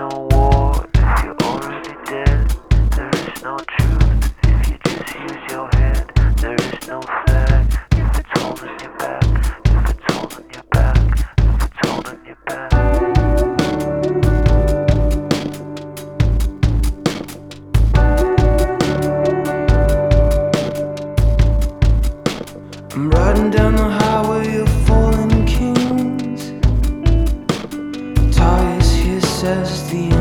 no war if you're already dead. There is no truth if you just use your head. There is no flag if it's holding you back. If it's holding you back. If it's holding you back. I'm riding down the highway of fallen kings. Tires hiss as the